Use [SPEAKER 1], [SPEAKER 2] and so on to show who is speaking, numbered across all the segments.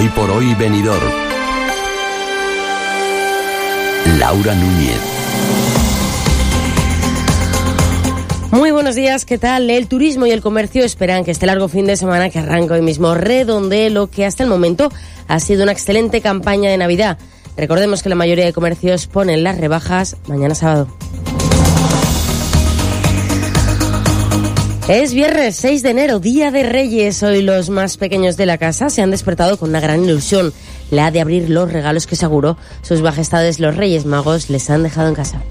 [SPEAKER 1] Hoy por hoy Benidorm. Laura Núñez.
[SPEAKER 2] Muy buenos días, ¿qué tal? El turismo y el comercio esperan que este largo fin de semana que arranca hoy mismo redondee lo que hasta el momento ha sido una excelente campaña de Navidad. Recordemos que la mayoría de comercios ponen las rebajas mañana sábado. Es viernes 6 de enero, Día de Reyes. Hoy los más pequeños de la casa se han despertado con una gran ilusión, la de abrir los regalos que seguro sus majestades los Reyes Magos les han dejado en casa.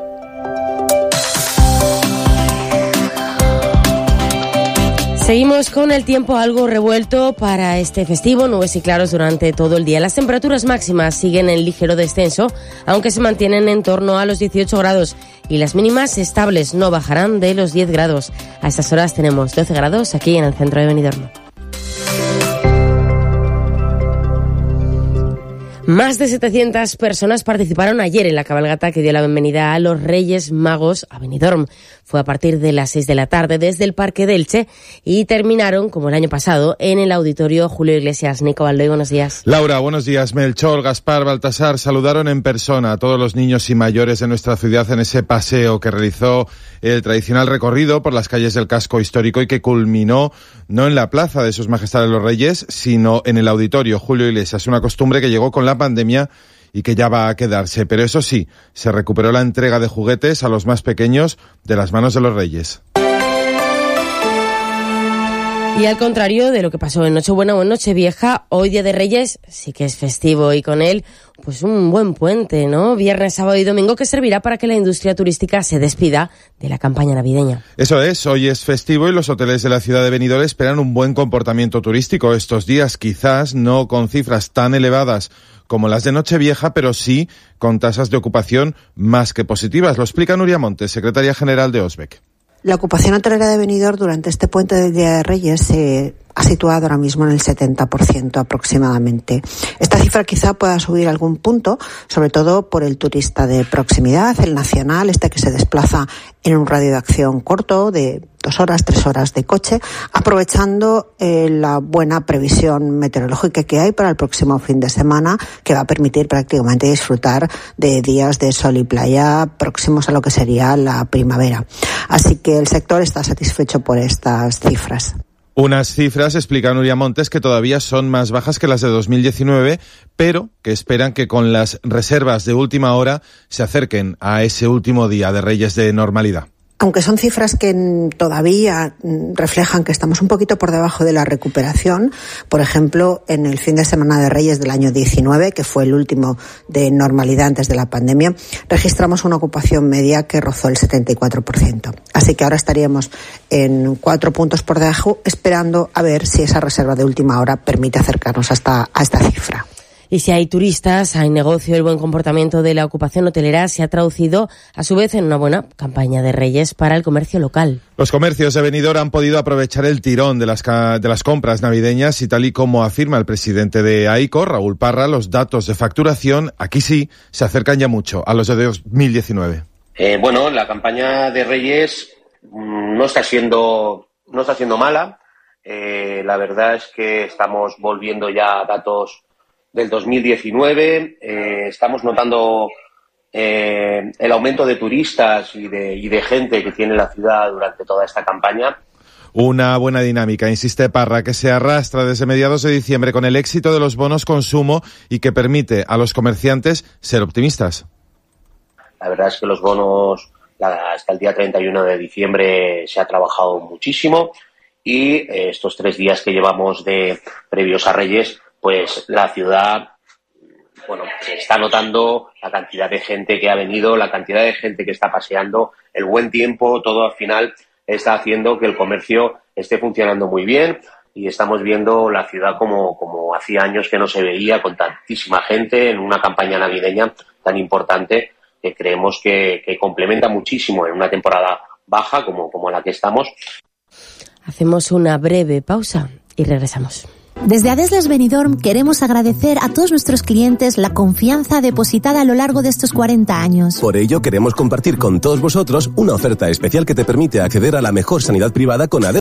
[SPEAKER 2] Seguimos con el tiempo algo revuelto para este festivo, nubes y claros durante todo el día. Las temperaturas máximas siguen en ligero descenso, aunque se mantienen en torno a los 18 grados y las mínimas estables no bajarán de los 10 grados. A estas horas tenemos 12 grados aquí en el centro de Benidorm. Más de 700 personas participaron ayer en la cabalgata que dio la bienvenida a los Reyes Magos a Benidorm. Fue a partir de las 6 de la tarde desde el Parque de Elche y terminaron, como el año pasado, en el Auditorio Julio Iglesias. Nico Baldoy, buenos días.
[SPEAKER 3] Laura, buenos días. Melchor, Gaspar, Baltasar saludaron en persona a todos los niños y mayores de nuestra ciudad en ese paseo que realizó el tradicional recorrido por las calles del casco histórico y que culminó no en la plaza de sus majestades los Reyes, sino en el Auditorio Julio Iglesias. Una costumbre que llegó con la pandemia y que ya va a quedarse. Pero eso sí, se recuperó la entrega de juguetes a los más pequeños de las manos de los Reyes.
[SPEAKER 2] Y al contrario de lo que pasó en Nochebuena o en Nochevieja, hoy Día de Reyes sí que es festivo y con él pues un buen puente, ¿no? Viernes, sábado y domingo que servirá para que la industria turística se despida de la campaña navideña.
[SPEAKER 3] Eso es, hoy es festivo y los hoteles de la ciudad de Benidorm esperan un buen comportamiento turístico estos días, quizás no con cifras tan elevadas como las de Nochevieja, pero sí con tasas de ocupación más que positivas. Lo explica Nuria Montes, secretaria general de OSBEC.
[SPEAKER 4] La ocupación hotelera de Benidorm durante este puente del Día de Reyes se ha situado ahora mismo en el 70% aproximadamente. Esta cifra quizá pueda subir algún punto, sobre todo por el turista de proximidad, el nacional, que se desplaza en un radio de acción corto de 2 horas, 3 horas de coche, aprovechando la buena previsión meteorológica que hay para el próximo fin de semana, que va a permitir prácticamente disfrutar de días de sol y playa próximos a lo que sería la primavera. Así que el sector está satisfecho por estas cifras.
[SPEAKER 3] Unas cifras, explica Nuria Montes, que todavía son más bajas que las de 2019, pero que esperan que con las reservas de última hora se acerquen a ese último día de Reyes de normalidad.
[SPEAKER 4] Aunque son cifras que todavía reflejan que estamos un poquito por debajo de la recuperación, por ejemplo, en el fin de semana de Reyes del año 19, que fue el último de normalidad antes de la pandemia, registramos una ocupación media que rozó el 74%. Así que ahora estaríamos en 4 puntos por debajo, esperando a ver si esa reserva de última hora permite acercarnos a esta cifra.
[SPEAKER 2] Y si hay turistas, hay negocio, el buen comportamiento de la ocupación hotelera se ha traducido a su vez en una buena campaña de Reyes para el comercio local.
[SPEAKER 3] Los comercios de Benidorm han podido aprovechar el tirón de las compras navideñas y tal y como afirma el presidente de AICO, Raúl Parra, los datos de facturación aquí sí se acercan ya mucho a los de 2019.
[SPEAKER 5] Bueno, la campaña de Reyes no está siendo mala. La verdad es que estamos volviendo ya a datos del 2019, estamos notando el aumento de turistas y de gente que tiene la ciudad durante toda esta campaña.
[SPEAKER 3] Una buena dinámica, insiste Parra, que se arrastra desde mediados de diciembre con el éxito de los bonos consumo y que permite a los comerciantes ser optimistas.
[SPEAKER 5] La verdad es que los bonos hasta el día 31 de diciembre se ha trabajado muchísimo y estos 3 días que llevamos de previos a Reyes, pues la ciudad, se está notando la cantidad de gente que ha venido, la cantidad de gente que está paseando, el buen tiempo, todo al final está haciendo que el comercio esté funcionando muy bien y estamos viendo la ciudad como hacía años que no se veía, con tantísima gente en una campaña navideña tan importante que creemos que complementa muchísimo en una temporada baja como la que estamos.
[SPEAKER 2] Hacemos una breve pausa y regresamos.
[SPEAKER 6] Desde Adeslas Benidorm queremos agradecer a todos nuestros clientes la confianza depositada a lo largo de estos 40 años.
[SPEAKER 7] Por ello queremos compartir con todos vosotros una oferta especial que te permite acceder a la mejor sanidad privada con Adeslas.